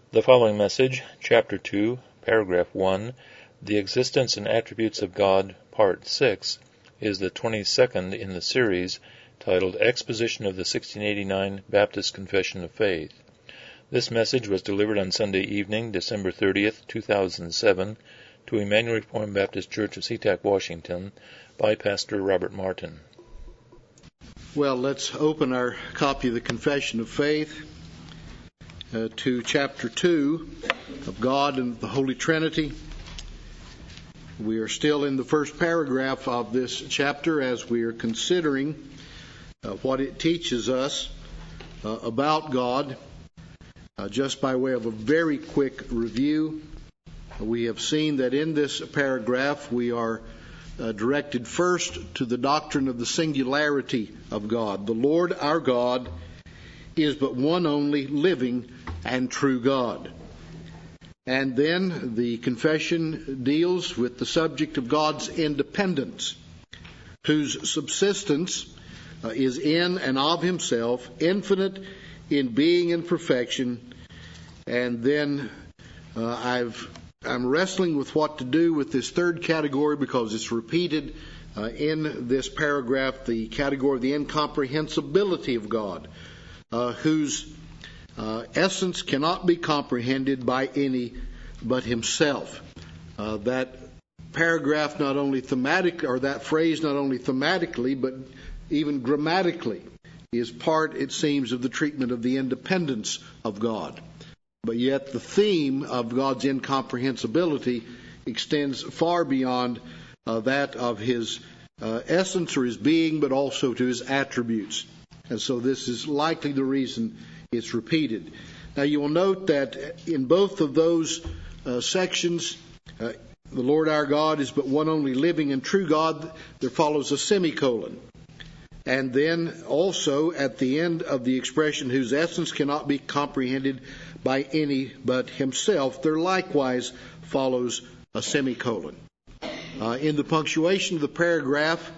The following message, Chapter 2, Paragraph 1, The Existence and Attributes of God, Part 6, is the 22nd in the series titled Exposition of the 1689 Baptist Confession of Faith. This message was delivered on Sunday evening, December 30th, 2007, to Emmanuel Reformed Baptist Church of SeaTac, Washington, by Pastor Robert Martin. Well, let's open our copy of the Confession of Faith to Chapter 2 of God and the Holy Trinity. We are still in the first paragraph of this chapter as we are considering what it teaches us about God. Just by way of a very quick review, we have seen that in this paragraph we are directed first to the doctrine of the singularity of God. The Lord our God is but one only living and true God. And then the confession deals with the subject of God's independence, whose subsistence is in and of himself, infinite in being and perfection. And then I'm wrestling with what to do with this third category because it's repeated in this paragraph, the category of the incomprehensibility of God, whose essence cannot be comprehended by any but himself. That paragraph not only thematic, or that phrase not only thematically, but even grammatically is part, it seems, of the treatment of the independence of God. But yet the theme of God's incomprehensibility extends far beyond that of his essence or his being, but also to his attributes. And so this is likely the reason it's repeated. Now you will note that in both of those sections, the Lord our God is but one only living and true God, there follows a semicolon. And then also at the end of the expression, whose essence cannot be comprehended by any but himself, there likewise follows a semicolon. In the punctuation of the paragraph,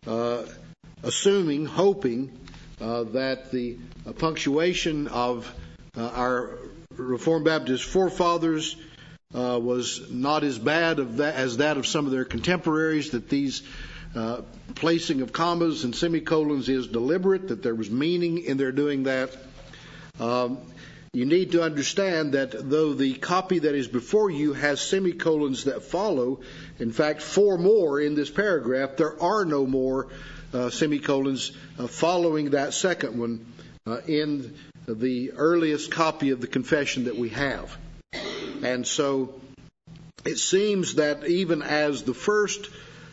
hoping that the punctuation of our Reformed Baptist forefathers was not as bad as that of some of their contemporaries, that these placing of commas and semicolons is deliberate, that there was meaning in their doing that. You need to understand that though the copy that is before you has semicolons that follow, in fact 4 more in this paragraph, there are no more semicolons following that second one in the earliest copy of the confession that we have. And so it seems that even as the first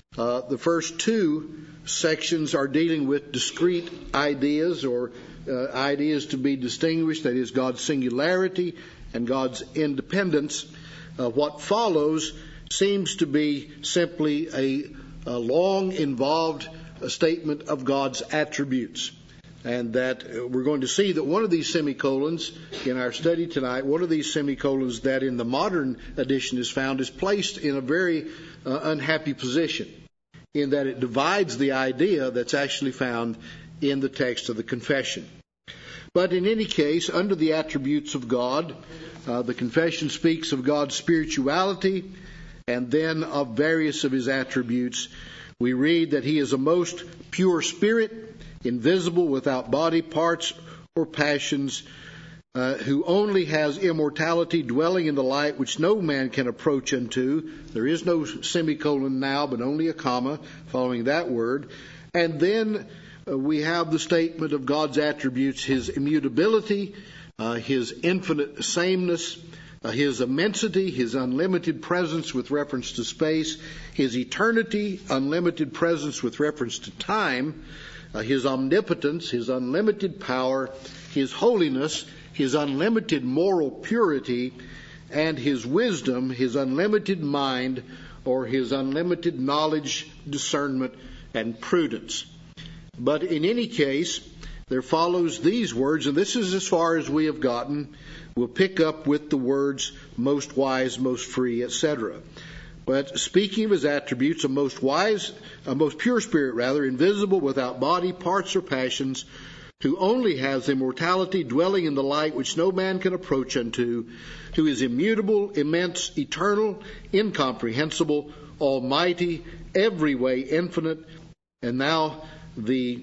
2 sections are dealing with discrete ideas or ideas to be distinguished, that is God's singularity and God's independence, what follows seems to be simply a long involved statement of God's attributes. And that we're going to see that one of these semicolons in our study tonight, one of these semicolons that in the modern edition is found, is placed in a very unhappy position, in that it divides the idea that's actually found in the text of the confession. But in any case, under the attributes of God, the confession speaks of God's spirituality and then of various of his attributes. We read that he is a most pure spirit, invisible, without body parts or passions, who only has immortality, dwelling in the light which no man can approach unto. There is no semicolon now, but only a comma following that word. And then we have the statement of God's attributes, his immutability, his infinite sameness, his immensity, his unlimited presence with reference to space, his eternity, unlimited presence with reference to time, his omnipotence, his unlimited power, his holiness, his unlimited moral purity, and his wisdom, his unlimited mind, or his unlimited knowledge, discernment, and prudence. But in any case, there follows these words, and this is as far as we have gotten. We'll pick up with the words most wise, most free, etc. But speaking of his attributes, a most pure spirit, invisible, without body, parts, or passions, who only has immortality, dwelling in the light which no man can approach unto, who is immutable, immense, eternal, incomprehensible, almighty, every way infinite. And now the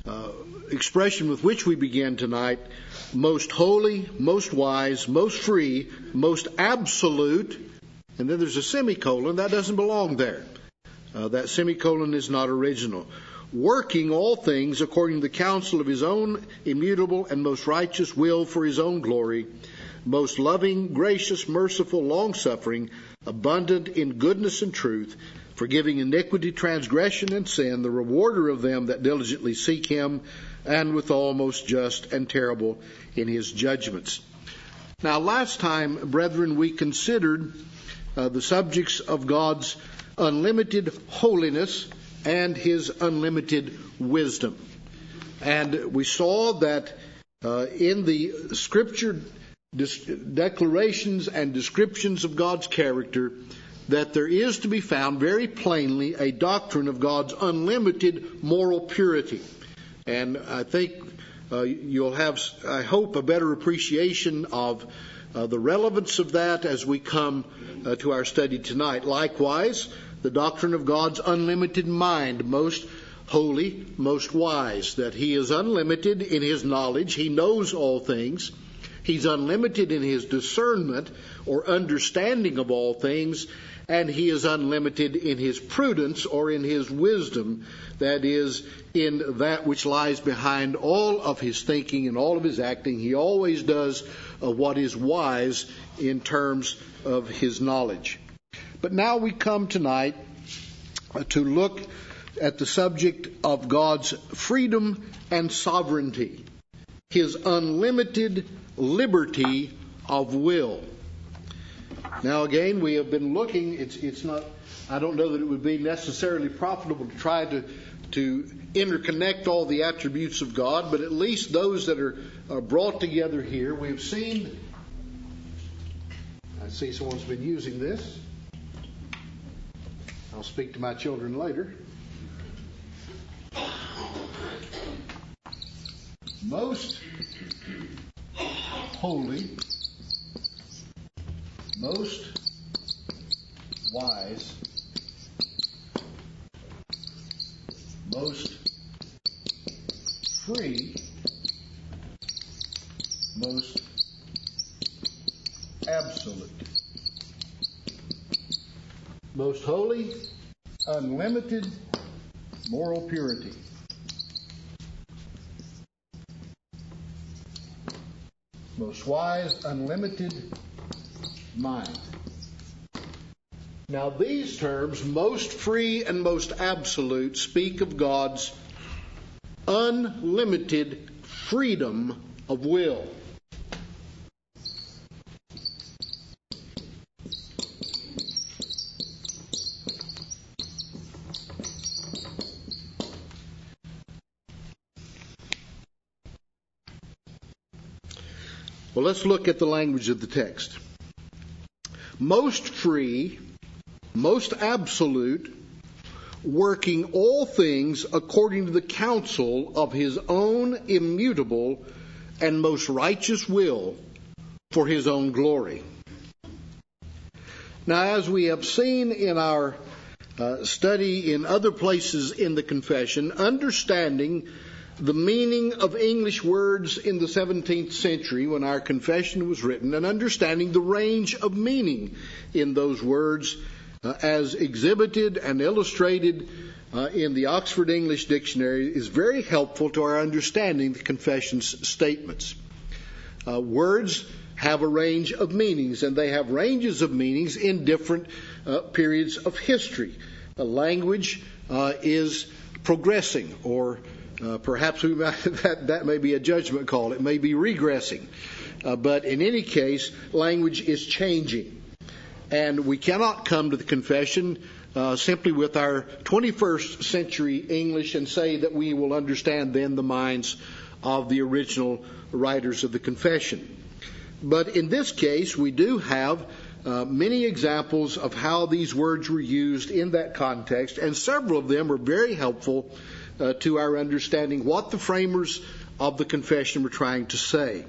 expression with which we begin tonight: most holy, most wise, most free, most absolute. And then there's a semicolon. That doesn't belong there. That semicolon is not original. Working all things according to the counsel of his own immutable and most righteous will for his own glory, most loving, gracious, merciful, long-suffering, abundant in goodness and truth, forgiving iniquity, transgression, and sin, the rewarder of them that diligently seek him, and withal most just and terrible in his judgments. Now, last time, brethren, we considered the subjects of God's unlimited holiness and his unlimited wisdom. And we saw that in the Scripture declarations and descriptions of God's character, that there is to be found very plainly a doctrine of God's unlimited moral purity. And I think you'll have, I hope, a better appreciation of the relevance of that as we come to our study tonight. Likewise, the doctrine of God's unlimited mind, most holy, most wise, that he is unlimited in his knowledge. He knows all things. He's unlimited in his discernment or understanding of all things. And he is unlimited in his prudence or in his wisdom, that is, in that which lies behind all of his thinking and all of his acting. He always does what is wise in terms of his knowledge. But now we come tonight to look at the subject of God's freedom and sovereignty, his unlimited liberty of will. Now again, we have been looking, it's not, I don't know that it would be necessarily profitable to try to interconnect all the attributes of God, but at least those that are brought together here. We've seen, I see someone's been using this. I'll speak to my children later. Most holy, most wise, most free, most absolute. Most holy, unlimited moral purity. Most wise, unlimited mind. Now these terms, most free and most absolute, speak of God's unlimited freedom of will. Well, let's look at the language of the text. Most free, most absolute, working all things according to the counsel of his own immutable and most righteous will for his own glory. Now, as we have seen in our study in other places in the confession, understanding the meaning of English words in the 17th century when our confession was written, and understanding the range of meaning in those words as exhibited and illustrated in the Oxford English Dictionary is very helpful to our understanding the confession's statements. Words have a range of meanings, and they have ranges of meanings in different periods of history. Language is progressing, or perhaps that may be a judgment call. It may be regressing. But in any case, language is changing. And we cannot come to the confession simply with our 21st century English and say that we will understand then the minds of the original writers of the confession. But in this case, we do have many examples of how these words were used in that context, and several of them are very helpful to our understanding what the framers of the confession we're trying to say.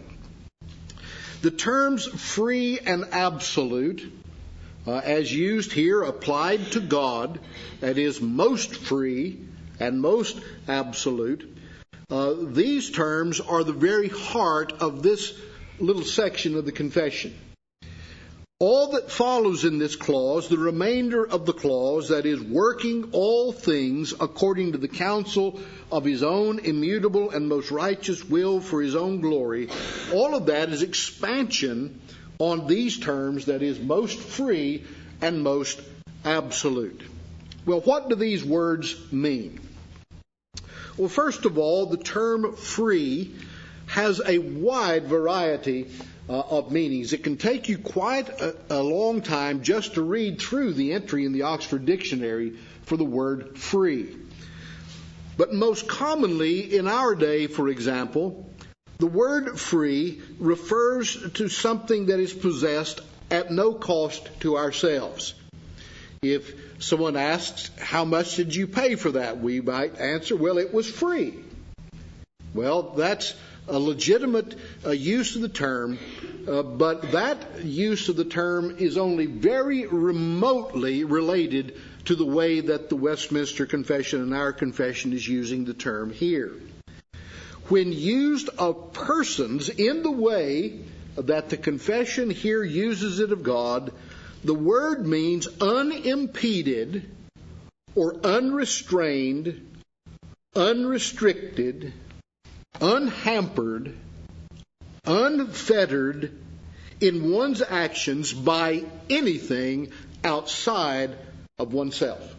The terms free and absolute, as used here, applied to God, that is, most free and most absolute, these terms are the very heart of this little section of the confession. All that follows in this clause, the remainder of the clause, that is, working all things according to the counsel of his own immutable and most righteous will for his own glory, all of that is expansion on these terms, that is, most free and most absolute. Well, what do these words mean? Well, first of all, the term free has a wide variety of meanings. It can take you quite a long time just to read through the entry in the Oxford Dictionary for the word free. But most commonly in our day, for example, the word free refers to something that is possessed at no cost to ourselves. If someone asks, how much did you pay for that? We might answer, well, it was free. Well, that's a legitimate use of the term, but that use of the term is only very remotely related to the way that the Westminster Confession and our confession is using the term here. When used of persons in the way that the confession here uses it of God, the word means unimpeded or unrestrained, unrestricted, unhampered, unfettered in one's actions by anything outside of oneself.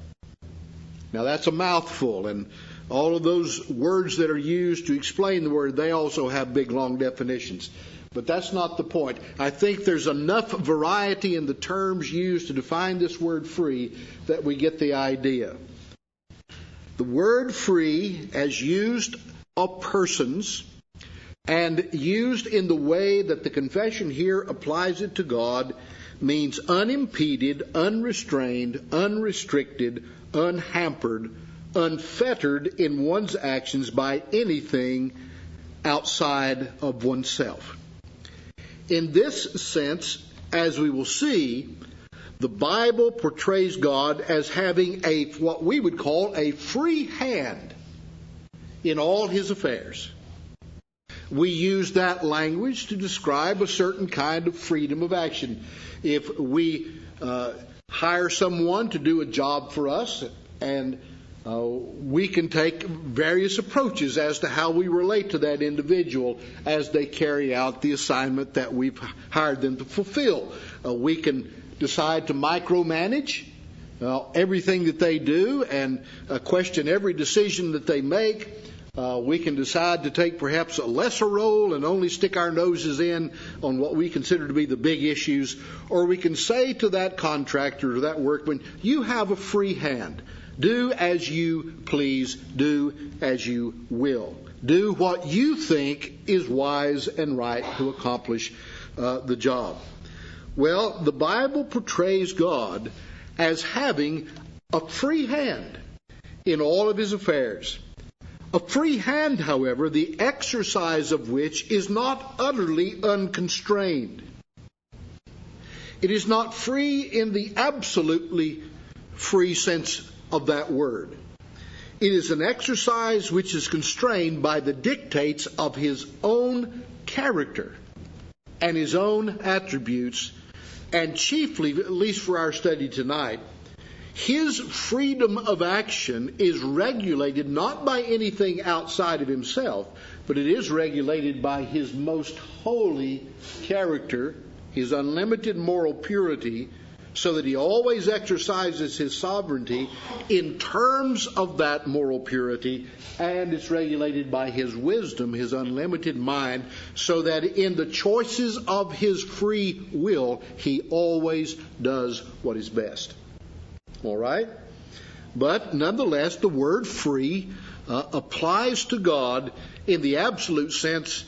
Now that's a mouthful, and all of those words that are used to explain the word, they also have big, long definitions. But that's not the point. I think there's enough variety in the terms used to define this word free that we get the idea. The word free, as used of persons and used in the way that the confession here applies it to God, means unimpeded, unrestrained, unrestricted, unhampered, unfettered in one's actions by anything outside of oneself. In this sense, as we will see, the Bible portrays God as having what we would call a free hand in all his affairs. We use that language to describe a certain kind of freedom of action. If we hire someone to do a job for us, and we can take various approaches as to how we relate to that individual as they carry out the assignment that we've hired them to fulfill. We can decide to micromanage everything that they do and question every decision that they make. We can decide to take perhaps a lesser role and only stick our noses in on what we consider to be the big issues. Or we can say to that contractor or that workman, you have a free hand. Do as you please. Do as you will. Do what you think is wise and right to accomplish the job. Well, the Bible portrays God as having a free hand in all of his affairs. A free hand, however, the exercise of which is not utterly unconstrained. It is not free in the absolutely free sense of that word. It is an exercise which is constrained by the dictates of his own character and his own attributes, and chiefly, at least for our study tonight, his freedom of action is regulated not by anything outside of himself, but it is regulated by his most holy character, his unlimited moral purity, so that he always exercises his sovereignty in terms of that moral purity, and it's regulated by his wisdom, his unlimited mind, so that in the choices of his free will, he always does what is best. All right? But nonetheless, the word free applies to God in the absolute sense,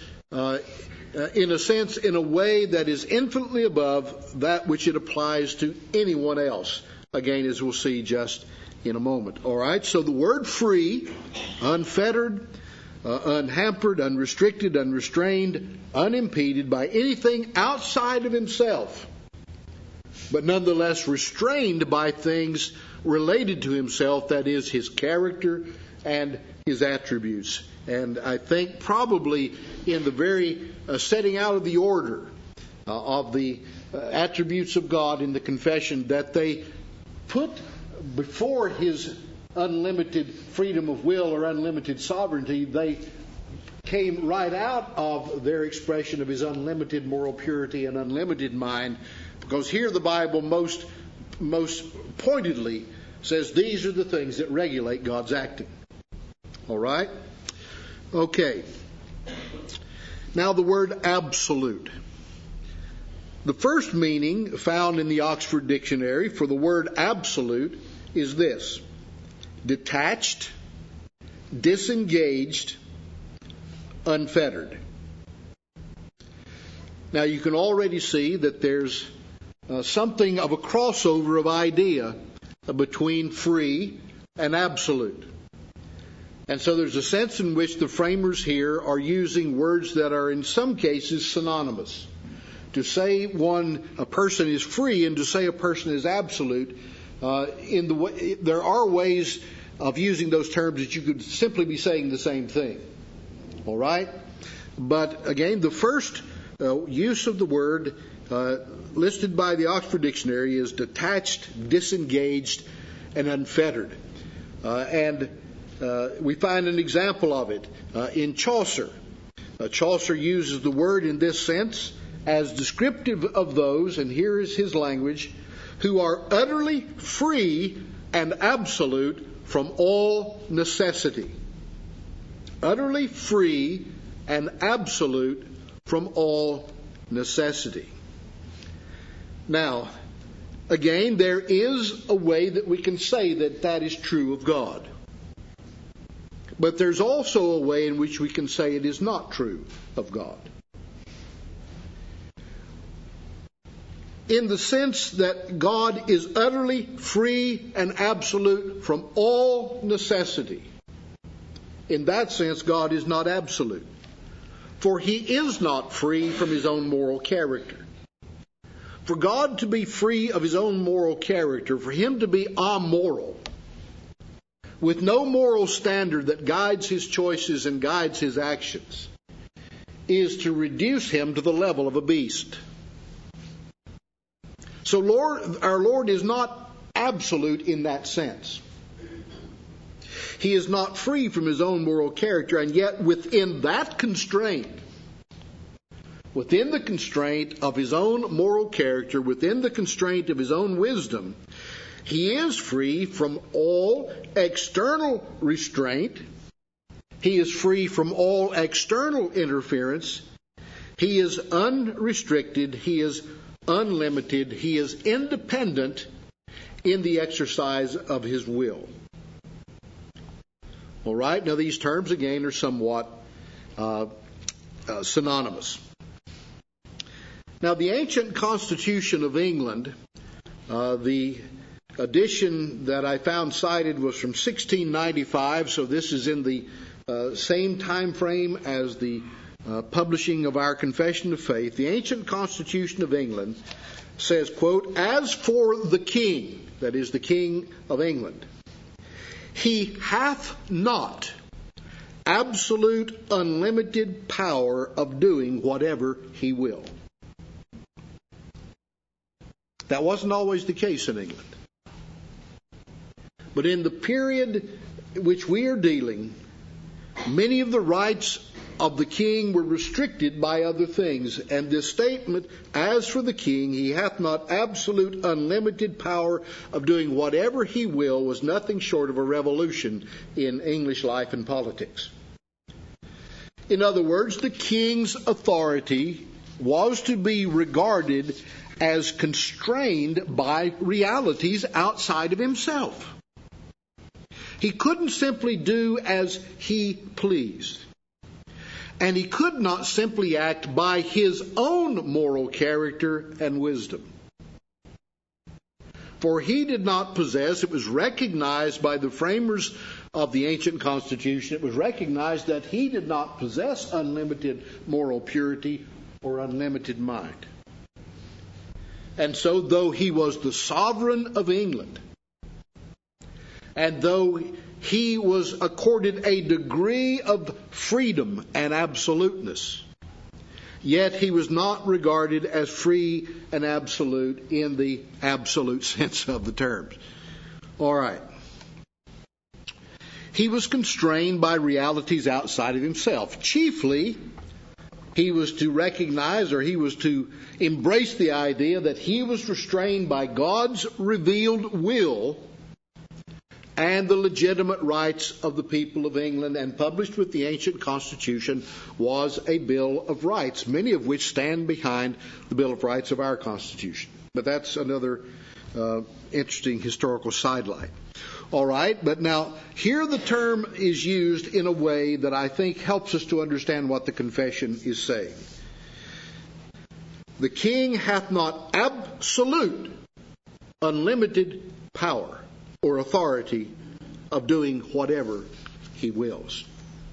in a way that is infinitely above that which it applies to anyone else. Again, as we'll see just in a moment. All right? So the word free, unfettered, unhampered, unrestricted, unrestrained, unimpeded by anything outside of himself, but nonetheless restrained by things related to himself, that is, his character and his attributes. And I think probably in the very setting out of the order of the attributes of God in the confession, that they put before his unlimited freedom of will or unlimited sovereignty, they came right out of their expression of his unlimited moral purity and unlimited mind, because here the Bible most pointedly says these are the things that regulate God's acting. All right? Okay. Now the word absolute. The first meaning found in the Oxford Dictionary for the word absolute is this: detached, disengaged, unfettered. Now you can already see that there's something of a crossover of idea between free and absolute. And so there's a sense in which the framers here are using words that are in some cases synonymous. To say a person is free and to say a person is absolute, there are ways of using those terms that you could simply be saying the same thing. All right? But again, the first use of the word listed by the Oxford Dictionary is detached, disengaged, and unfettered. We find an example of it in Chaucer. Chaucer uses the word in this sense as descriptive of those, and here is his language, who are utterly free and absolute from all necessity. Utterly free and absolute from all necessity. Now, again, there is a way that we can say that that is true of God. But there's also a way in which we can say it is not true of God. In the sense that God is utterly free and absolute from all necessity. In that sense, God is not absolute. For he is not free from his own moral character. For God to be free of his own moral character, for him to be amoral, with no moral standard that guides his choices and guides his actions, is to reduce him to the level of a beast. So our Lord is not absolute in that sense. He is not free from his own moral character, and yet within that constraint, within the constraint of his own moral character, within the constraint of his own wisdom, he is free from all external restraint. He is free from all external interference. He is unrestricted. He is unlimited. He is independent in the exercise of his will. All right. Now these terms again are somewhat synonymous. Now the ancient Constitution of England, the edition that I found cited was from 1695, so this is in the same time frame as the publishing of our Confession of Faith. The ancient Constitution of England says, quote, "As for the king," that is the King of England, "he hath not absolute unlimited power of doing whatever he will." That wasn't always the case in England. But in the period which we are dealing, many of the rights of the king were restricted by other things. And this statement, "As for the king, he hath not absolute unlimited power of doing whatever he will," was nothing short of a revolution in English life and politics. In other words, the king's authority was to be regarded as constrained by realities outside of himself. He couldn't simply do as he pleased. And he could not simply act by his own moral character and wisdom. For he did not possess, it was recognized by the framers of the ancient Constitution, it was recognized that he did not possess unlimited moral purity or unlimited mind. And so, though he was the sovereign of England, and though he was accorded a degree of freedom and absoluteness, yet he was not regarded as free and absolute in the absolute sense of the terms. All right. He was constrained by realities outside of himself. Chiefly, he was to recognize, or he was to embrace the idea that he was restrained by God's revealed will and the legitimate rights of the people of England, and published with the ancient Constitution was a Bill of Rights, many of which stand behind the Bill of Rights of our Constitution. But that's another interesting historical sidelight. All right, but now here the term is used in a way that I think helps us to understand what the confession is saying. The king hath not absolute, unlimited power or authority of doing whatever he wills.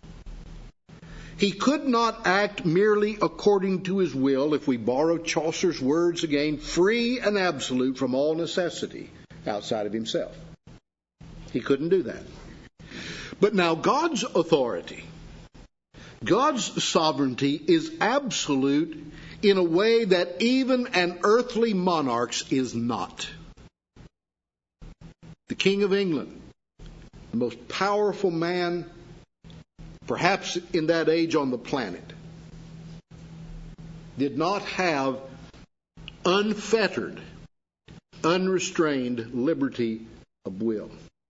He could not act merely according to his will, if we borrow Chaucer's words again, free and absolute from all necessity outside of himself. He couldn't do that. But now God's authority, God's sovereignty is absolute in a way that even an earthly monarch's is not. The King of England, the most powerful man, perhaps in that age on the planet, did not have unfettered, unrestrained liberty of will.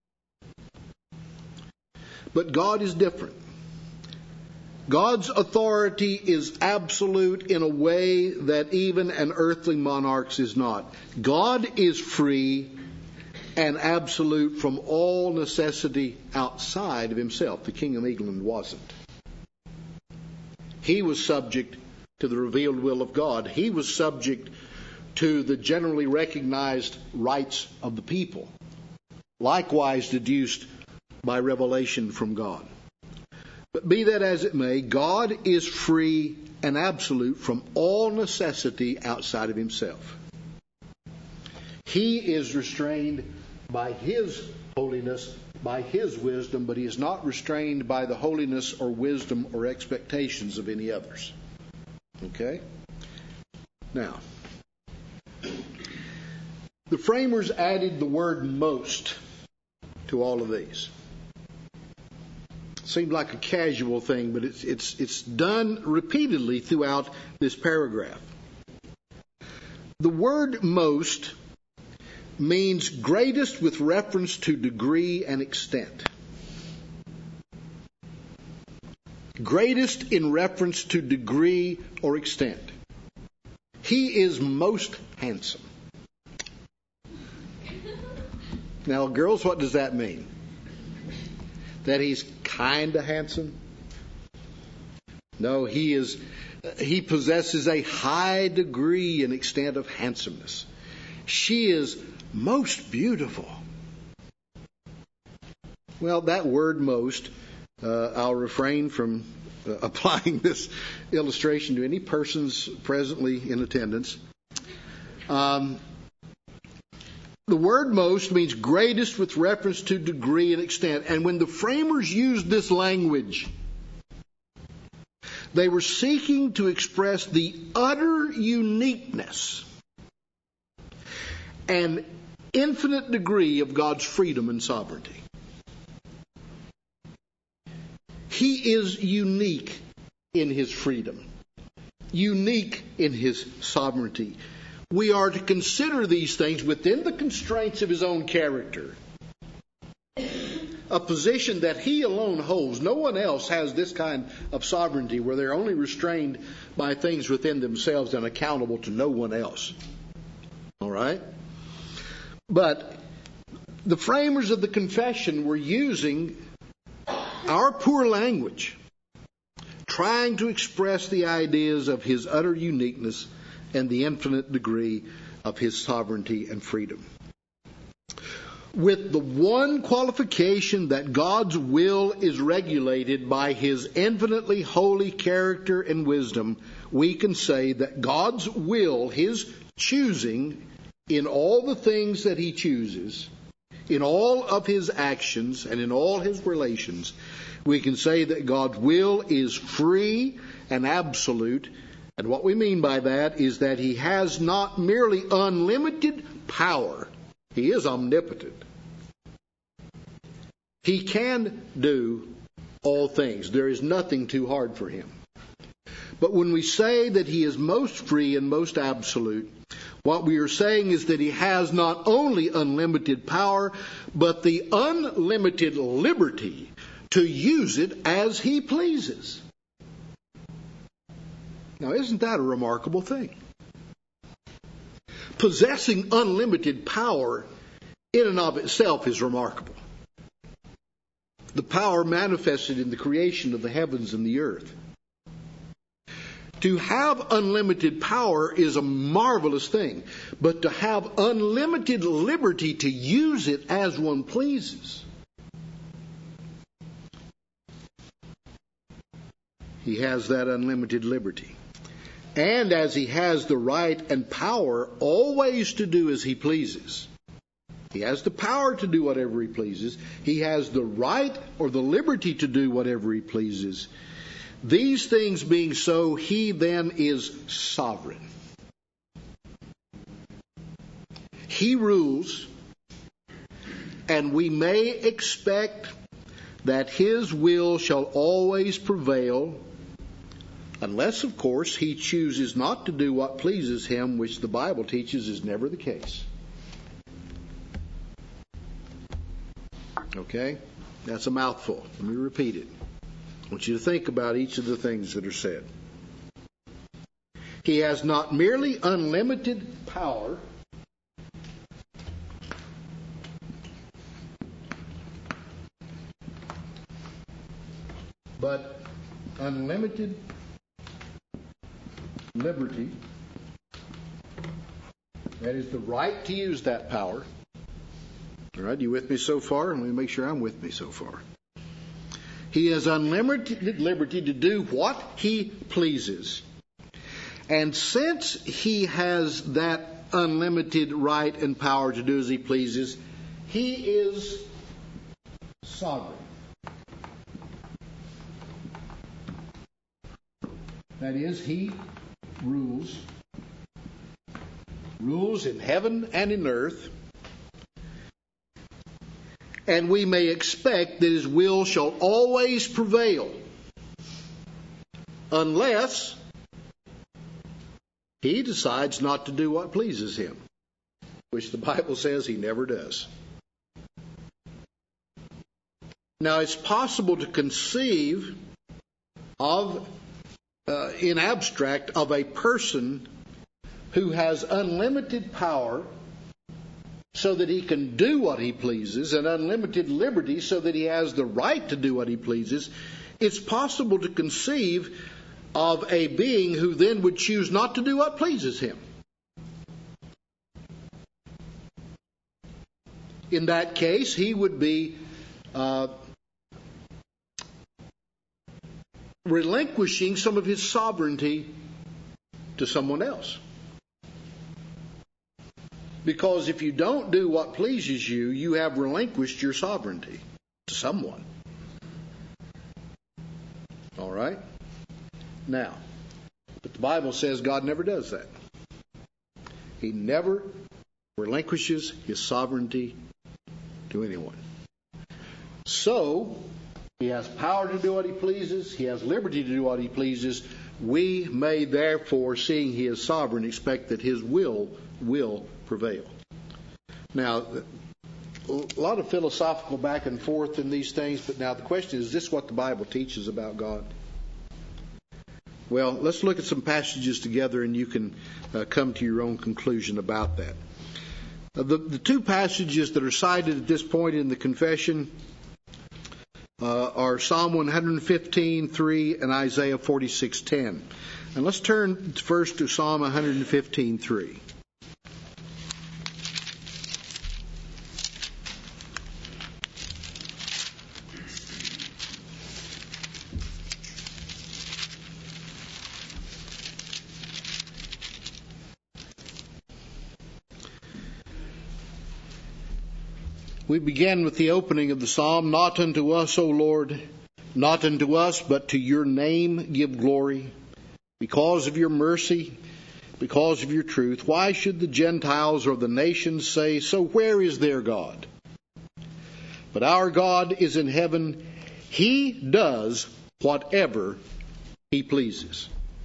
But God is different. God's authority is absolute in a way that even an earthly monarch's is not. God is free and absolute from all necessity outside of himself. The King of England wasn't. He was subject to the revealed will of God. He was subject to the generally recognized rights of the people, likewise deduced by revelation from God. But be that as it may, God is free and absolute from all necessity outside of himself. He is restrained by his holiness, by his wisdom, but he is not restrained by the holiness or wisdom or expectations of any others. Okay? Now, the framers added the word most to all of these. Seemed like a casual thing, but it's done repeatedly throughout this paragraph. The word most means greatest with reference to degree and extent. Greatest in reference to degree or extent. He is most handsome. Now, girls, what does that mean? That he's kind of handsome? No, he possesses a high degree and extent of handsomeness. She is most beautiful. Well, that word most, I'll refrain from applying this illustration to any persons presently in attendance. The word most means greatest with reference to degree and extent. And when the framers used this language, they were seeking to express the utter uniqueness and infinite degree of God's freedom and sovereignty. He is unique in his freedom, unique in his sovereignty. We are to consider these things within the constraints of his own character, a position that he alone holds. No one else has this kind of sovereignty where they're only restrained by things within themselves and accountable to no one else. All right? But the framers of the confession were using our poor language, trying to express the ideas of his utter uniqueness and the infinite degree of his sovereignty and freedom. with the one qualification that God's will is regulated by His infinitely holy character and wisdom, we can say that God's will, His choosing in all the things that He chooses, in all of His actions and in all His relations, we can say that God's will is free and absolute. And what we mean by that is that He has not merely unlimited power. He is omnipotent. He can do all things. There is nothing too hard for Him. But when we say that He is most free and most absolute, what we are saying is that He has not only unlimited power, but the unlimited liberty to use it as He pleases. Now, isn't that a remarkable thing? Possessing unlimited power in and of itself is remarkable. The power manifested in the creation of the heavens and the earth. To have unlimited power is a marvelous thing, but to have unlimited liberty to use it as one pleases, He has that unlimited liberty. And as He has the right and power always to do as He pleases, He has the power to do whatever He pleases. He has the right or the liberty to do whatever He pleases. These things being so, He then is sovereign. He rules, and we may expect that His will shall always prevail, unless, of course, He chooses not to do what pleases Him, which the Bible teaches is never the case. Okay? That's a mouthful. Let me repeat it. I want you to think about each of the things that are said. He has not merely unlimited power, but unlimited liberty. That is the right to use that power. All right, you with me so far? Let me make sure I'm with me so far. He has unlimited liberty to do what He pleases. And since He has that unlimited right and power to do as He pleases, He is sovereign. That is, He rules in heaven and in earth. And we may expect that His will shall always prevail, unless He decides not to do what pleases Him, which the Bible says He never does. Now, it's possible to conceive of, in abstract, of a person who has unlimited power so that he can do what he pleases, and unlimited liberty so that he has the right to do what he pleases. It's possible to conceive of a being who then would choose not to do what pleases him. In that case, he would be relinquishing some of his sovereignty to someone else. Because if you don't do what pleases you, you have relinquished your sovereignty to someone. All right? Now, but the Bible says God never does that. He never relinquishes His sovereignty to anyone. So, He has power to do what He pleases. He has liberty to do what He pleases. We may therefore, seeing He is sovereign, expect that His will prevail. Now, a lot of philosophical back and forth in these things, but now the question is this what the Bible teaches about God? Well, let's look at some passages together and you can come to your own conclusion about that. The two passages that are cited at this point in the confession are Psalm 115:3 and Isaiah 46:10. And let's turn first to Psalm 115:3. We begin with the opening of the psalm. Not unto us, O Lord, not unto us, but to your name give glory, because of your mercy, because of your truth. Why should the Gentiles or the nations say, so where is their God? But our God is in heaven. He does whatever he pleases.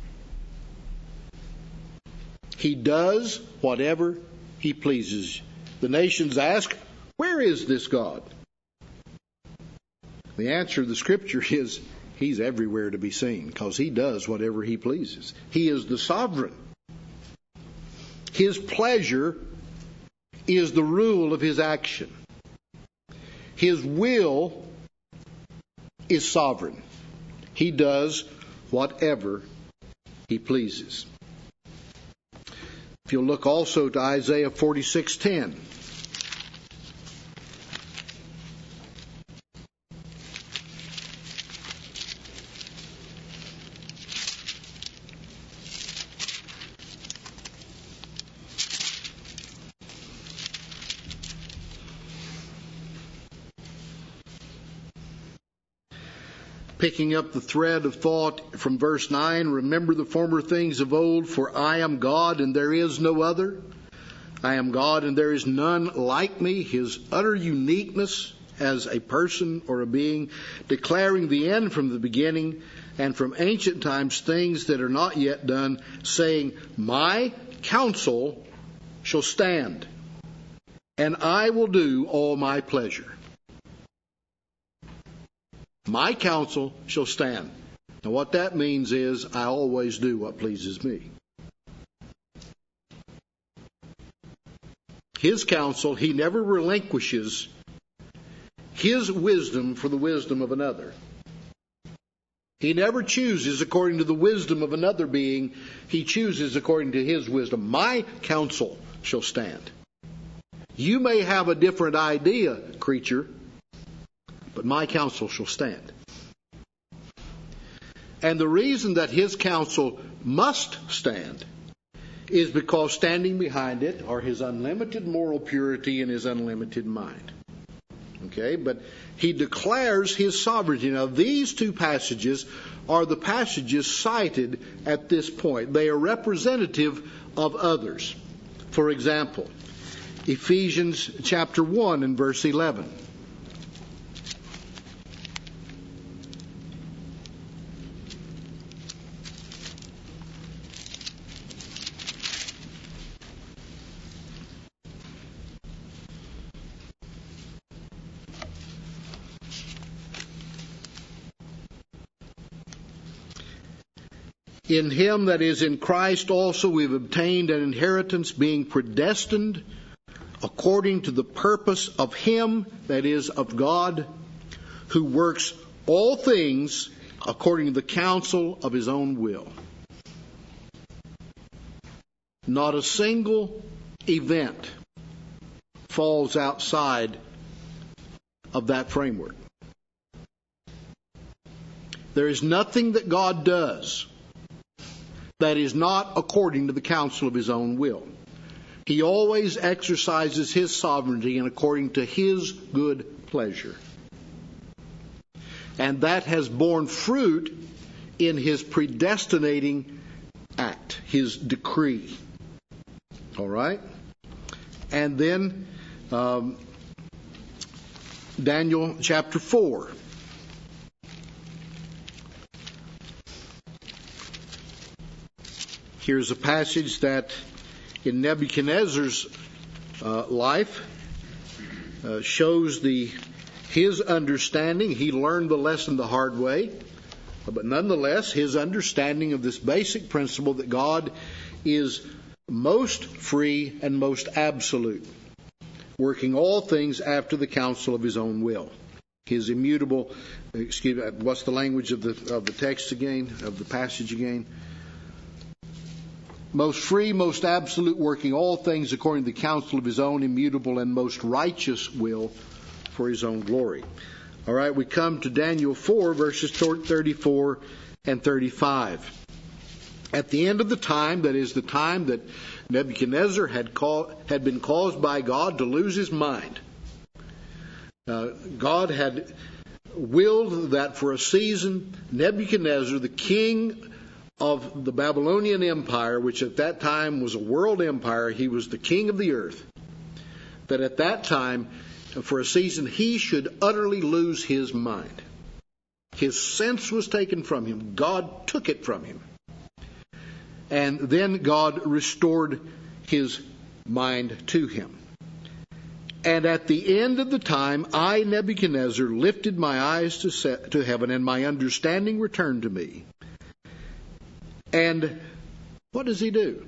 He does whatever he pleases. The nations ask, where is this God? The answer of the Scripture is, he's everywhere to be seen, because he does whatever he pleases. He is the sovereign. His pleasure is the rule of his action. His will is sovereign. He does whatever he pleases. If you'll look also to Isaiah 46:10. Picking up the thread of thought from verse 9, remember the former things of old, for I am God and there is no other. I am God and there is none like me. His utter uniqueness as a person or a being, declaring the end from the beginning, and from ancient times things that are not yet done, saying, my counsel shall stand, and I will do all my pleasure. My counsel shall stand. Now what that means is I always do what pleases me. His counsel, he never relinquishes his wisdom for the wisdom of another. He never chooses according to the wisdom of another being. He chooses according to his wisdom. My counsel shall stand. You may have a different idea, creature, but my counsel shall stand. And the reason that his counsel must stand is because standing behind it are his unlimited moral purity and his unlimited mind. Okay, but he declares his sovereignty. Now, these two passages are the passages cited at this point. They are representative of others. For example, Ephesians chapter 1 and verse 11. In him, that is in Christ also, we've obtained an inheritance, being predestined according to the purpose of him, that is of God, who works all things according to the counsel of his own will. Not a single event falls outside of that framework. There is nothing that God does that is not according to the counsel of his own will. He always exercises his sovereignty and according to his good pleasure. And that has borne fruit in his predestinating act, his decree. All right? And then Daniel chapter 4. Here's a passage that in Nebuchadnezzar's life shows his understanding. He learned the lesson the hard way, but nonetheless his understanding of this basic principle that God is most free and most absolute, working all things after the counsel of his own will. His immutable, what's the language of the text again, of the passage again? Most free, most absolute, working all things according to the counsel of his own immutable and most righteous will for his own glory. All right, we come to Daniel 4, verses 34 and 35. At the end of the time, that is the time that Nebuchadnezzar had been caused by God to lose his mind, God had willed that for a season, Nebuchadnezzar, the king of the Babylonian Empire, which at that time was a world empire, he was the king of the earth, that at that time, for a season, he should utterly lose his mind. His sense was taken from him. God took it from him. And then God restored his mind to him. And at the end of the time, I, Nebuchadnezzar, lifted my eyes to heaven, and my understanding returned to me. And what does he do?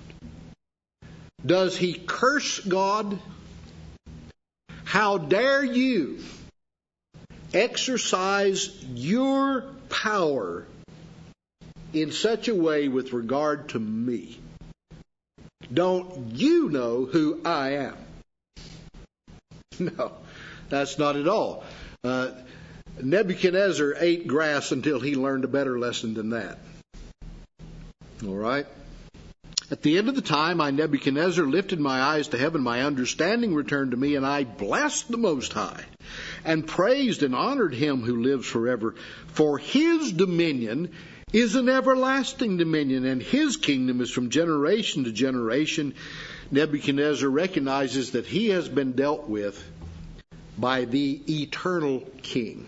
Does he curse God? How dare you exercise your power in such a way with regard to me? Don't you know who I am? No, that's not at all. Nebuchadnezzar ate grass until he learned a better lesson than that. All right? At the end of the time, I, Nebuchadnezzar, lifted my eyes to heaven. My understanding returned to me, and I blessed the Most High, and praised and honored him who lives forever. For his dominion is an everlasting dominion, and his kingdom is from generation to generation. Nebuchadnezzar recognizes that he has been dealt with by the eternal king.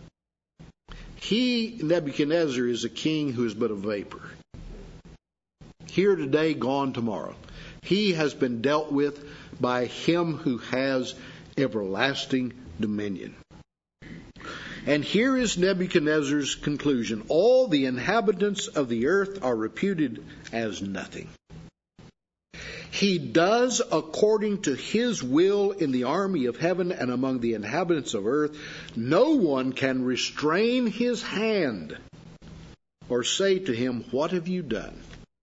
He, Nebuchadnezzar, is a king who is but a vapor. Here today, gone tomorrow. He has been dealt with by him who has everlasting dominion. And here is Nebuchadnezzar's conclusion. All the inhabitants of the earth are reputed as nothing. He does according to his will in the army of heaven and among the inhabitants of earth. No one can restrain his hand or say to him, "What have you done?"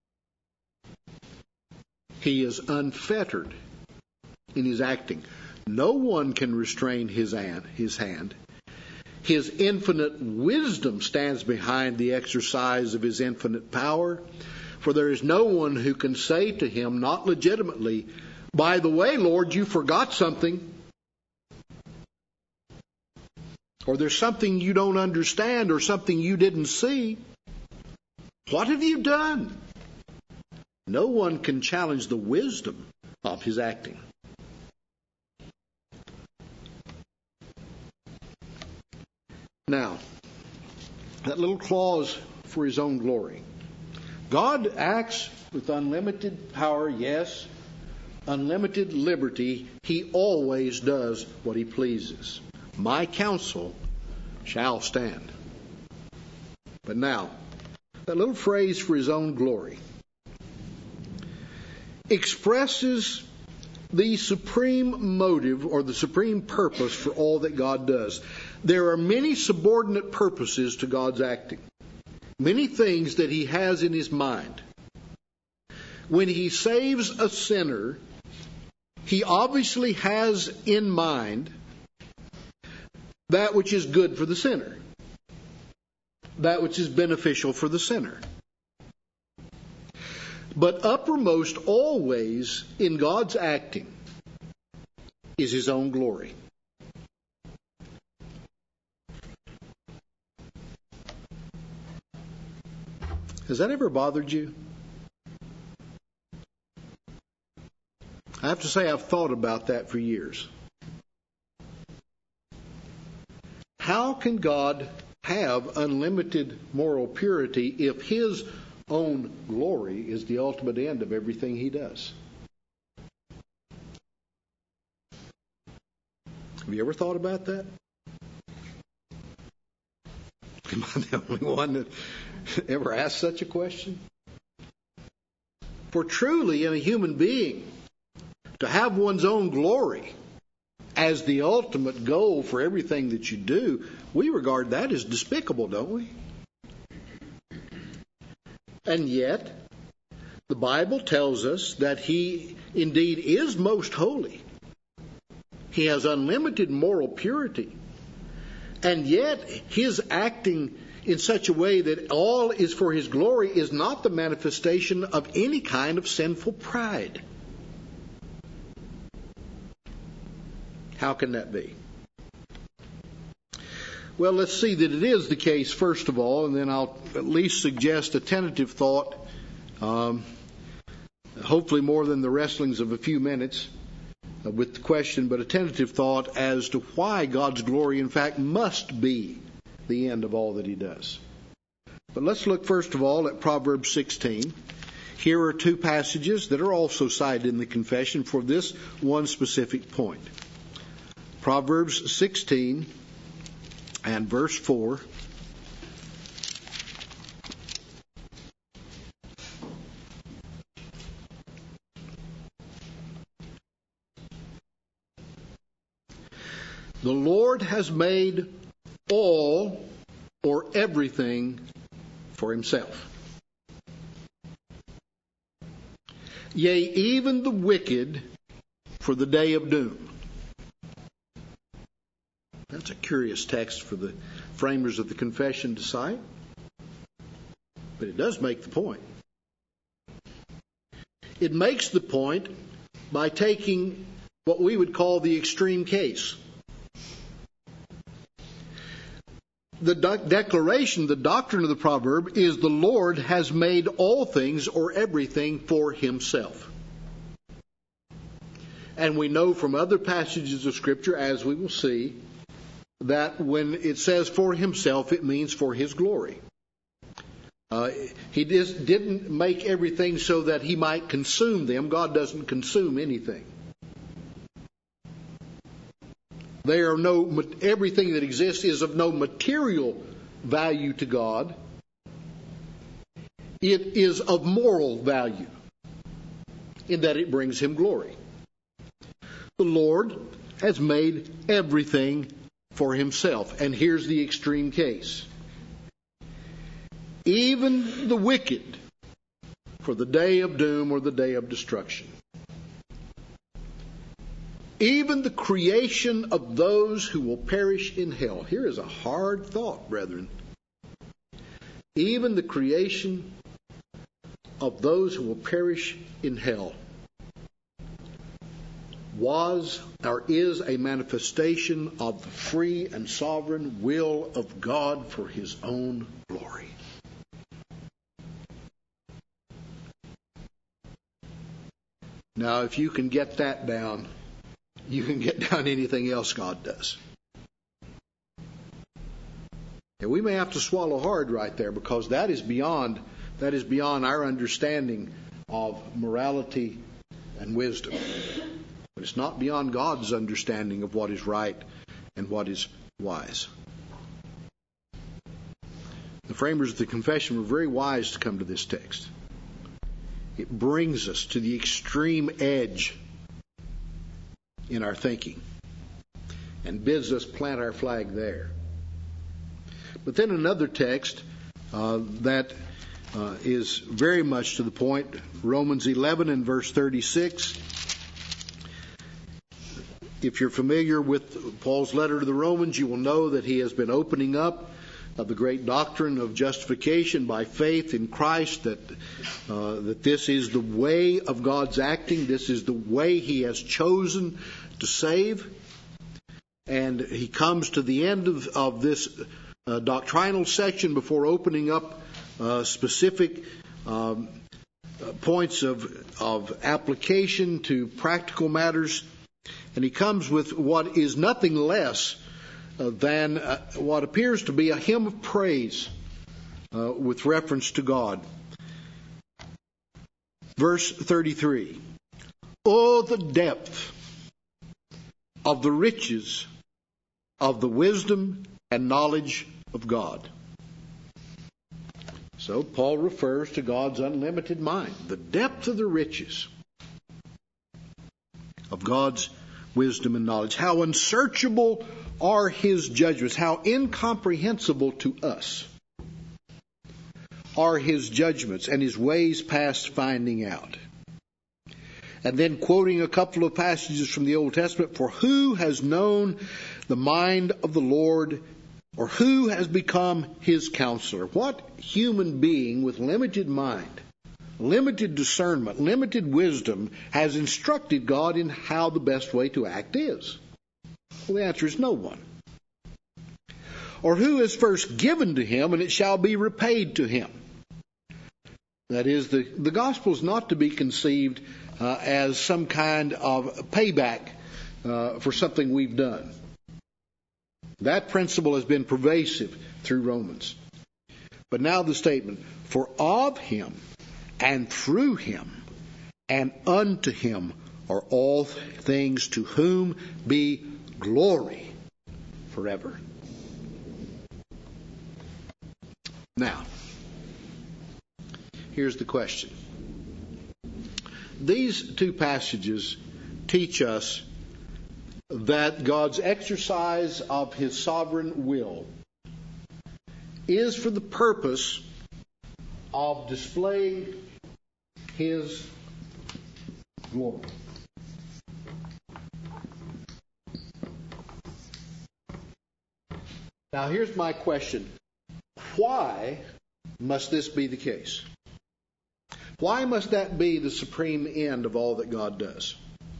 He is unfettered in his acting. No one can restrain his hand. His infinite wisdom stands behind the exercise of his infinite power. For there is no one who can say to him, not legitimately, "By the way, Lord, you forgot something." Or there's something you don't understand, or something you didn't see. What have you done? No one can challenge the wisdom of his acting. Now, that little clause for his own glory. God acts with unlimited power, yes, unlimited liberty. He always does what he pleases. My counsel shall stand. But now, that little phrase for his own glory expresses the supreme motive or the supreme purpose for all that God does. There are many subordinate purposes to God's acting. Many things that he has in his mind. When he saves a sinner, he obviously has in mind that which is good for the sinner, that which is beneficial for the sinner. But uppermost always in God's acting is his own glory. Has that ever bothered you? I have to say I've thought about that for years. How can God have unlimited moral purity if his own glory is the ultimate end of everything he does? Have you ever thought about that? Am I the only one that ever asked such a question? For truly, in a human being, to have one's own glory as the ultimate goal for everything that you do, we regard that as despicable, don't we? And yet, the Bible tells us that he indeed is most holy. He has unlimited moral purity. And yet, his acting in such a way that all is for his glory is not the manifestation of any kind of sinful pride. How can that be? Well, let's see that it is the case first of all, and then I'll at least suggest a tentative thought, hopefully more than the wrestlings of a few minutes with the question, but a tentative thought as to why God's glory, in fact, must be the end of all that He does. But let's look first of all at Proverbs 16. Here are two passages that are also cited in the confession for this one specific point. Proverbs 16 and verse 4. The Lord has made all or everything for Himself. Yea, even the wicked for the day of doom. That's a curious text for the framers of the confession to cite, but it does make the point. It makes the point by taking what we would call the extreme case. The declaration, the doctrine of the proverb is the Lord has made all things or everything for Himself. And we know from other passages of Scripture, as we will see, that when it says for Himself, it means for His glory. He didn't make everything so that He might consume them. God doesn't consume anything. Everything that exists is of no material value to God. It is of moral value in that it brings Him glory. The Lord has made everything for Himself. And here's the extreme case. Even the wicked for the day of doom or the day of destruction. Even the creation of those who will perish in hell. Here is a hard thought, brethren. Even the creation of those who will perish in hell was or is a manifestation of the free and sovereign will of God for His own glory. Now, if you can get that down, you can get down anything else God does. And we may have to swallow hard right there, because that is beyond our understanding of morality and wisdom. But it's not beyond God's understanding of what is right and what is wise. The framers of the confession were very wise to come to this text. It brings us to the extreme edge in our thinking and bids us plant our flag there. But then another text that is very much to the point, Romans 11 and verse 36. If you're familiar with Paul's letter to the Romans, you will know that he has been opening up the great doctrine of justification by faith in Christ, that this is the way of God's acting. This is the way He has chosen to save. And he comes to the end of this doctrinal section before opening up specific points of application to practical matters. And he comes with what is nothing less than what appears to be a hymn of praise with reference to God. Verse 33. Oh, the depth of the riches of the wisdom and knowledge of God. So Paul refers to God's unlimited mind, the depth of the riches of God's wisdom and knowledge. How unsearchable are His judgments, how incomprehensible to us are His judgments and His ways past finding out. And then quoting a couple of passages from the Old Testament, for who has known the mind of the Lord, or who has become His counselor? What human being with limited mind, limited discernment, limited wisdom has instructed God in how the best way to act is? Well, the answer is no one. Or who is first given to him, and it shall be repaid to him? That is, the gospel is not to be conceived as some kind of payback for something we've done. That principle has been pervasive through Romans. But now the statement, for of him and through him and unto him are all things, to whom be glory forever. Now, here's the question. These two passages teach us that God's exercise of his sovereign will is for the purpose of displaying his glory. Now here's my question. Why must this be the case? Why must that be the supreme end of all that God does?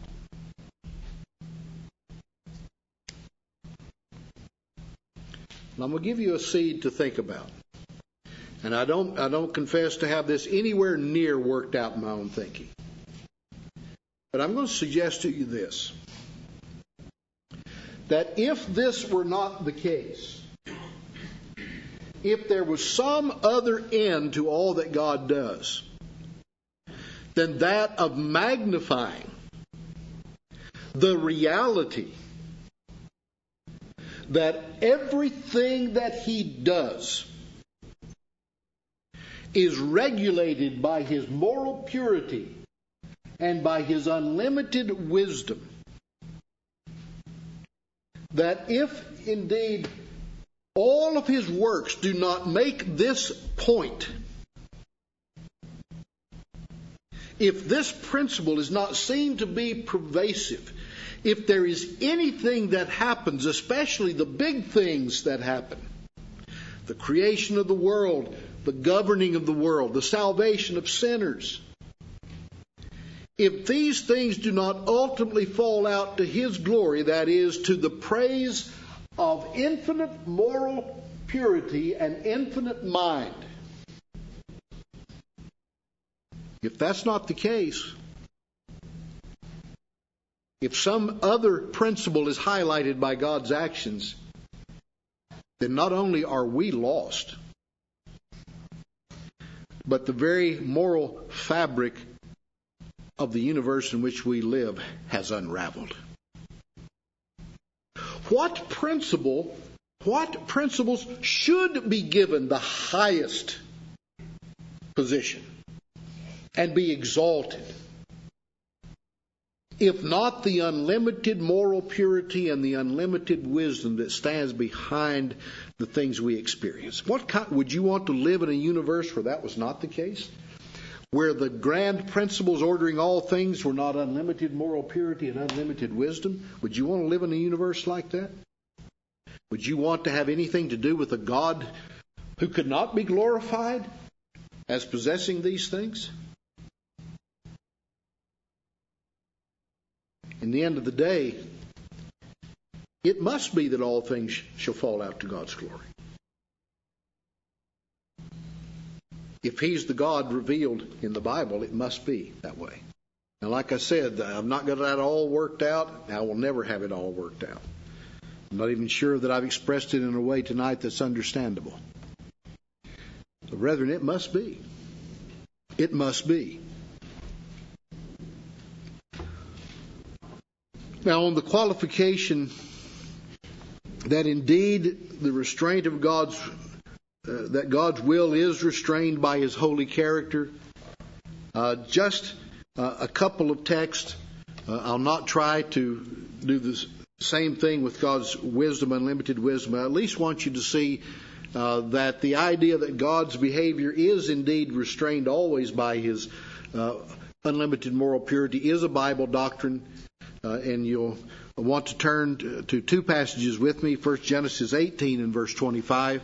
And I'm going to give you a seed to think about. And I don't confess to have this anywhere near worked out in my own thinking. But I'm going to suggest to you this. That if this were not the case, if there was some other end to all that God does than that of magnifying the reality that everything that he does is regulated by his moral purity and by his unlimited wisdom, that if indeed all of his works do not make this point, if this principle is not seen to be pervasive, if there is anything that happens, especially the big things that happen, the creation of the world, the governing of the world, the salvation of sinners, if these things do not ultimately fall out to his glory, that is, to the praise of infinite moral purity and infinite mind, if that's not the case, if some other principle is highlighted by God's actions, then not only are we lost, but the very moral fabric of the universe in which we live has unraveled. What principles should be given the highest position and be exalted, if not the unlimited moral purity and the unlimited wisdom that stands behind the things we experience? Would you want to live in a universe where that was not the case? Where the grand principles ordering all things were not unlimited moral purity and unlimited wisdom? Would you want to live in a universe like that? Would you want to have anything to do with a God who could not be glorified as possessing these things? In the end of the day, it must be that all things shall fall out to God's glory. If he's the God revealed in the Bible, it must be that way. Now, like I said, I've not got that all worked out. I will never have it all worked out. I'm not even sure that I've expressed it in a way tonight that's understandable. So, brethren, it must be. It must be. Now, on the qualification that indeed the restraint of that God's will is restrained by his holy character, just a couple of texts. I'll not try to do the same thing with God's wisdom, unlimited wisdom. I at least want you to see that the idea that God's behavior is indeed restrained always by his unlimited moral purity is a Bible doctrine. And you'll want to turn to two passages with me. First, Genesis 18 and verse 25.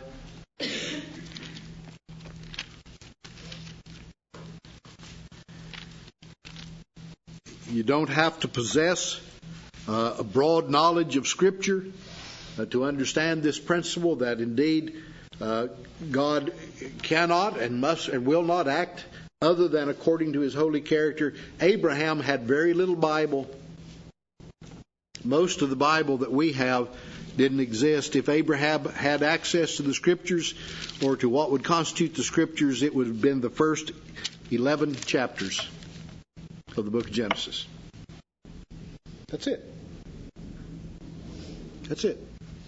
You don't have to possess a broad knowledge of Scripture to understand this principle that indeed God cannot and must and will not act other than according to his holy character. Abraham had very little Bible. Most of the Bible that we have didn't exist. If Abraham had access to the Scriptures or to what would constitute the Scriptures, it would have been the first 11 chapters of the book of Genesis. That's it. That's it.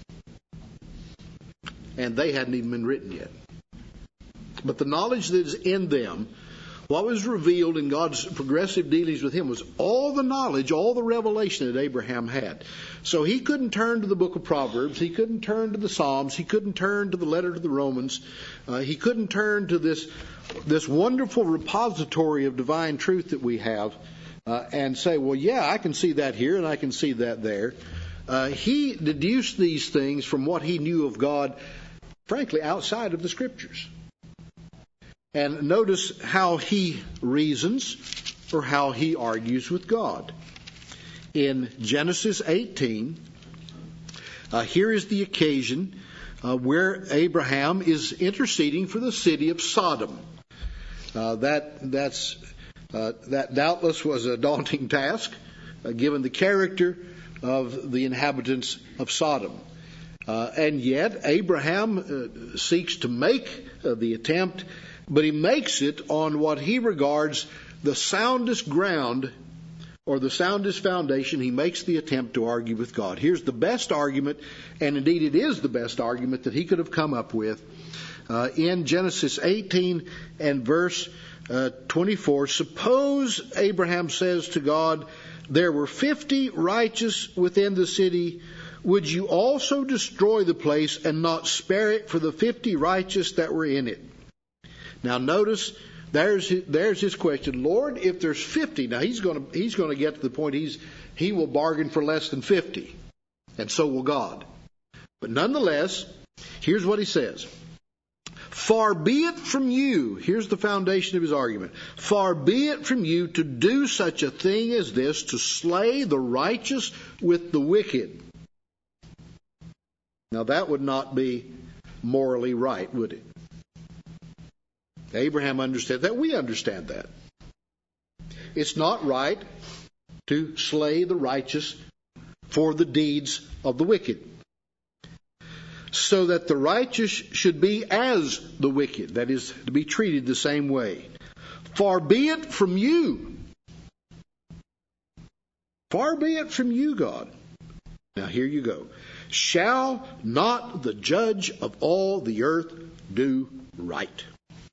And they hadn't even been written yet. But the knowledge that is in them, what was revealed in God's progressive dealings with him, was all the knowledge, all the revelation that Abraham had. So he couldn't turn to the book of Proverbs. He couldn't turn to the Psalms. He couldn't turn to the letter to the Romans. He couldn't turn to this wonderful repository of divine truth that we have and say, well, yeah, I can see that here and I can see that there. He deduced these things from what he knew of God, frankly, outside of the Scriptures. And notice how he reasons or how he argues with God. In Genesis 18, here is the occasion where Abraham is interceding for the city of Sodom. That doubtless was a daunting task, given the character of the inhabitants of Sodom. And yet Abraham seeks to make the attempt, but he makes it on what he regards the soundest ground or the soundest foundation. He makes the attempt to argue with God. Here's the best argument, and indeed it is the best argument that he could have come up with. In Genesis 18 and verse 24, suppose Abraham says to God, there were 50 righteous within the city. Would you also destroy the place and not spare it for the 50 righteous that were in it? Now notice, there's his question. Lord, if there's 50, now he's going to get to the point he will bargain for less than 50, and so will God. But nonetheless, here's what he says. Far be it from you, here's the foundation of his argument, far be it from you to do such a thing as this, to slay the righteous with the wicked. Now that would not be morally right, would it? Abraham understood that. We understand that. It's not right to slay the righteous for the deeds of the wicked, so that the righteous should be as the wicked, that is, to be treated the same way. Far be it from you. Far be it from you, God. Now here you go. Shall not the judge of all the earth do right?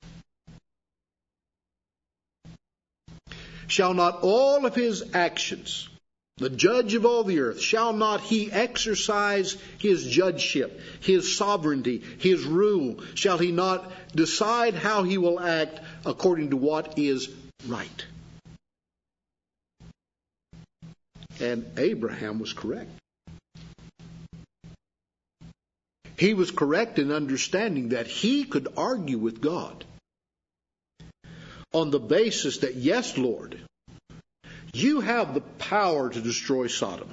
Shall not all of his actions, the judge of all the earth, shall not he exercise his judgeship, his sovereignty, his rule? Shall he not decide how he will act according to what is right? And Abraham was correct. He was correct in understanding that he could argue with God on the basis that, yes, Lord, you have the power to destroy Sodom.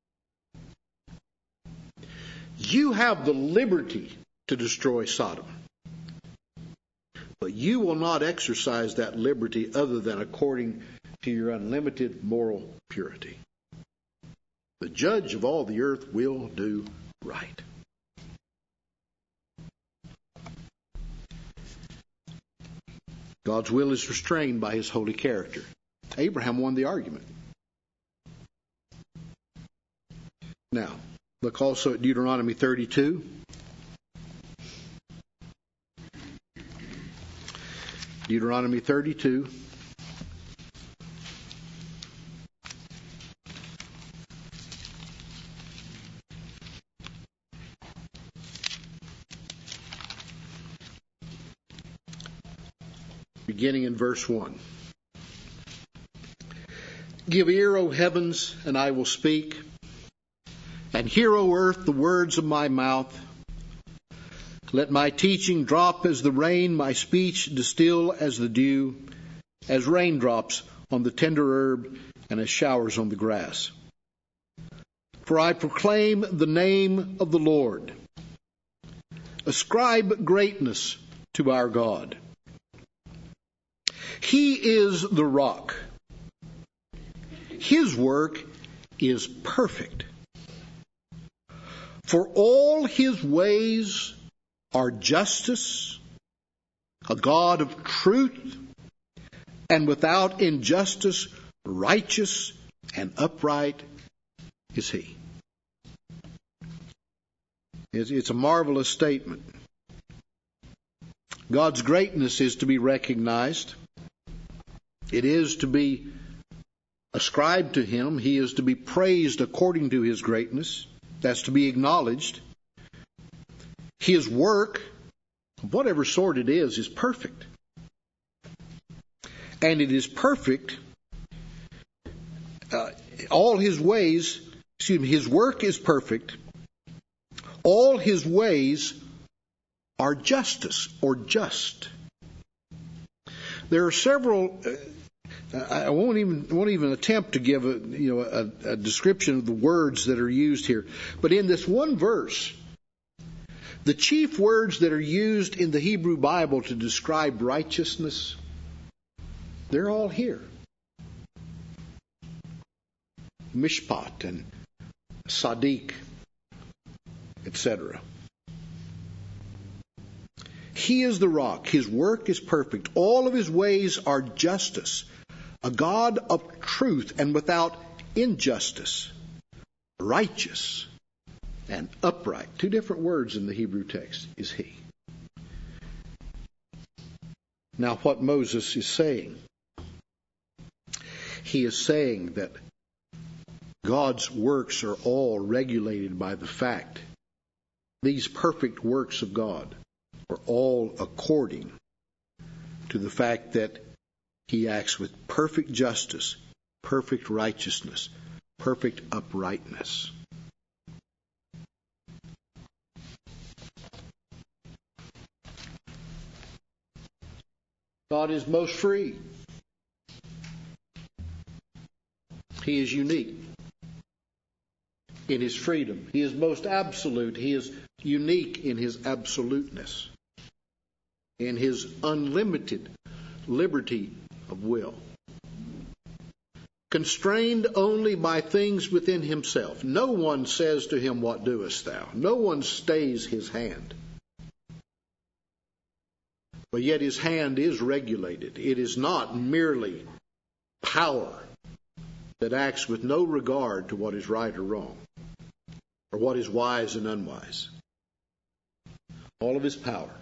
You have the liberty to destroy Sodom. But you will not exercise that liberty other than according to your unlimited moral purity. The judge of all the earth will do right. God's will is restrained by his holy character. Abraham won the argument. Now, look also at Deuteronomy 32. Deuteronomy 32. Beginning in verse 1. Give ear, O heavens, and I will speak, and hear, O earth, the words of my mouth. Let my teaching drop as the rain, my speech distill as the dew, as raindrops on the tender herb, and as showers on the grass. For I proclaim the name of the Lord. Ascribe greatness to our God. He is the rock. His work is perfect. For all his ways are justice, a God of truth, and without injustice, righteous and upright is he. It's a marvelous statement. God's greatness is to be recognized. It is to be ascribed to him. He is to be praised according to his greatness. That's to be acknowledged. His work, whatever sort it is perfect. And it is perfect. All his ways, his work is perfect. All his ways are justice or just. There are several. I won't even attempt to give a description of the words that are used here. But in this one verse, the chief words that are used in the Hebrew Bible to describe righteousness, they're all here. Mishpat and Sadiq, etc. He is the rock. His work is perfect. All of his ways are justice. A God of truth and without injustice. Righteous and upright. Two different words in the Hebrew text is he. Now what Moses is saying. He is saying that God's works are all regulated by the fact these perfect works of God are all according to the fact that he acts with perfect justice, perfect righteousness, perfect uprightness. God is most free. He is unique in his freedom. He is most absolute. He is unique in his absoluteness, in his unlimited liberty of will. Constrained only by things within himself. No one says to him, "What doest thou?" No one stays his hand. But yet his hand is regulated. It is not merely power that acts with no regard to what is right or wrong, or what is wise and unwise. All of his power,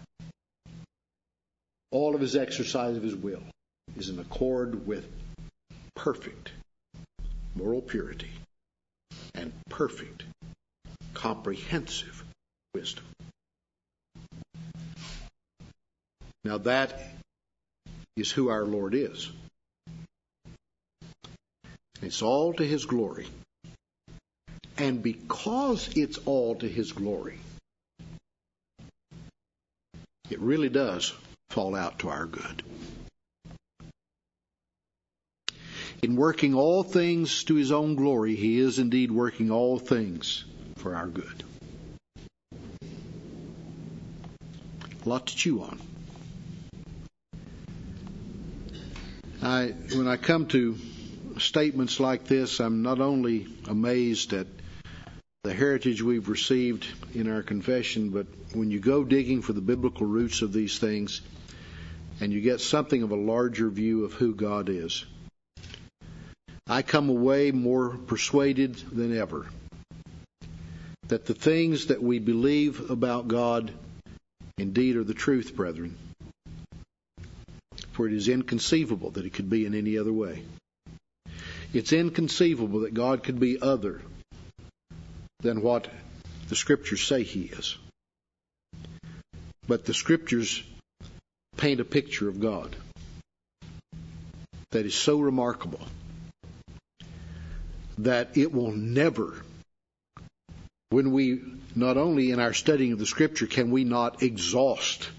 all of his exercise of his will is in accord with perfect moral purity and perfect comprehensive wisdom. Now that is who our Lord is. It's all to his glory. And because it's all to his glory, it really does fall out to our good. In working all things to his own glory, he is indeed working all things for our good. A lot to chew on. When I come to statements like this, I'm not only amazed at the heritage we've received in our confession, but when you go digging for the biblical roots of these things and you get something of a larger view of who God is, I come away more persuaded than ever that the things that we believe about God indeed are the truth, brethren. For it is inconceivable that it could be in any other way. It's inconceivable that God could be other than what the Scriptures say he is. But the Scriptures paint a picture of God that is so remarkable that it will never, when we, not only in our studying of the Scripture, can we not exhaust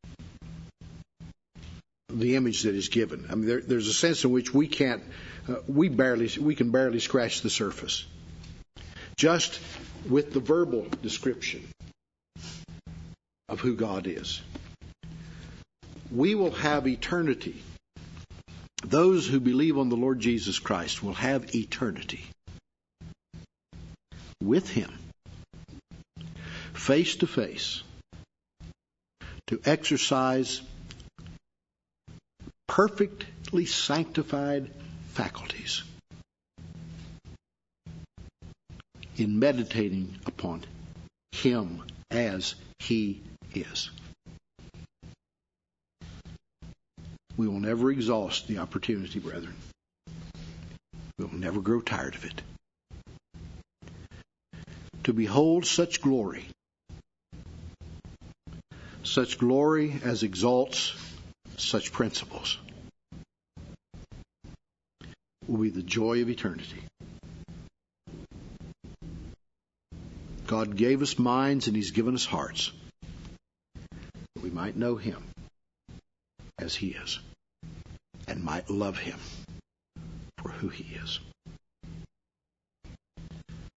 the image that is given. I mean, there's a sense in which we can barely scratch the surface. just with the verbal description of who God is. We will have eternity. Those who believe on the Lord Jesus Christ will have eternity with Him, face to face, to exercise perfectly sanctified faculties in meditating upon Him as He is. We will never exhaust the opportunity, brethren. We will never grow tired of it. To behold such glory as exalts such principles, will be the joy of eternity. God gave us minds and He's given us hearts that we might know Him as He is and might love Him for who He is.